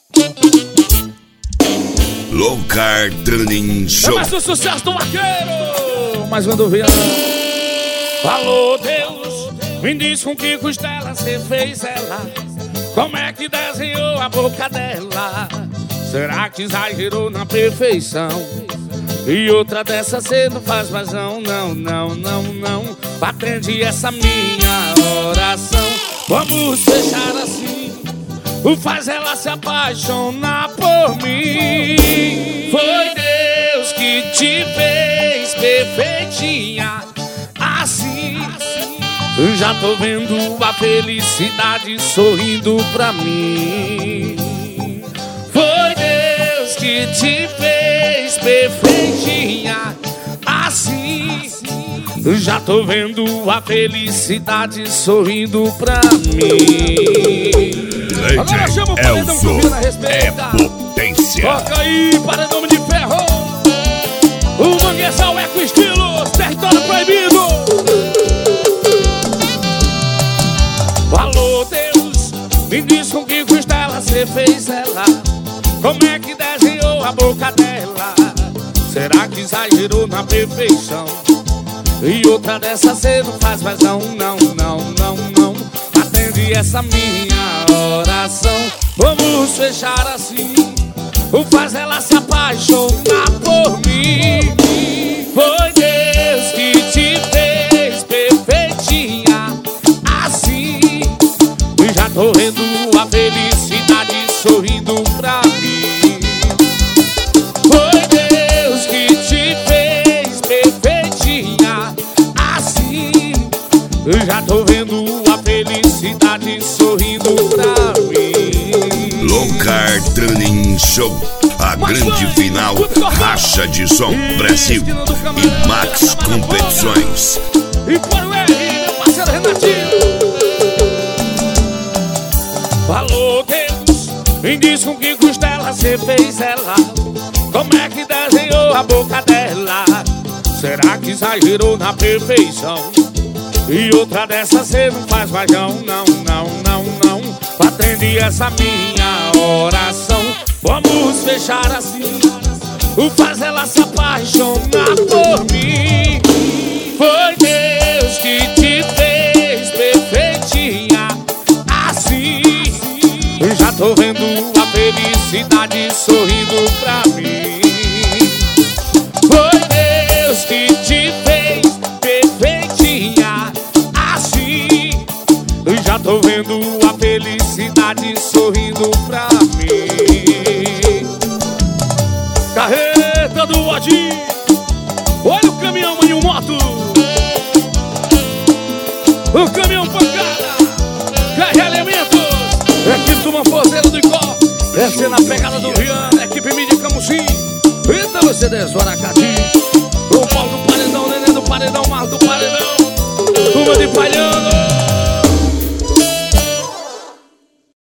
Locar Training Show. É mais um sucesso do vaqueiro. Mais um do Viana. Alô, Deus, me diz com que costela cê fez ela. Como é que desenhou a boca dela? Será que exagerou na perfeição? E outra dessa cê não faz mais não, não, não, não, não. Atende essa minha oração. Vamos fechar assim. Faz ela se apaixonar por mim. Foi Deus que te fez perfeitinha assim. Já tô vendo a felicidade sorrindo pra mim. Foi Deus que te fez perfeitinha assim. Já tô vendo a felicidade sorrindo pra mim. Agora chama o paredão que o Viana respeita. Potência. Toca aí, paredão de ferro. O Manguezal é com estilos, território proibido. Alô, Deus, me diz com que costela cê fez ela. Como é que desenhou a boca dela? Será que exagerou na perfeição? E outra dessa cê não faz mais não, não, não, não, não. Atende essa minha oração. Vamos fechar assim. Faz ela se apaixonar por mim. Foi Deus que te fez perfeitinha assim. Já tô vendo a felicidade sorrindo pra mim. Foi Deus que te fez perfeitinha assim. Já tô vendo a felicidade sorrindo pra mim. Locar Training Show. A grande final, Racha de Som Brasil e Max Competições. E para o R, meu parceiro Renatinho. Alô, Deus, me diz com que costela cê fez ela. Como é que desenhou a boca dela? Será que exagerou na perfeição? E outra dessa cê não faz mais não, não, não, não, não. Atende essa minha oração. Vamos fechar assim. Faz ela se apaixonar por mim. Foi Deus que te fez perfeitinha assim. Já tô vendo a felicidade sorrindo pra mim. Foi Deus que te fez perfeitinha assim. Já tô vendo a felicidade sorrindo pra mim. Carreta do Odi. Olha o caminhão e o moto. O caminhão pancada. Carre elementos. Equipe do Manforzeiro do Icó. Essa é na pegada do Viana. Equipe mídia Camusim. Eita, você desora Aracati. O Paulo do Paredão, Nenê do Paredão, Marco do Paredão. Turma de Palhão.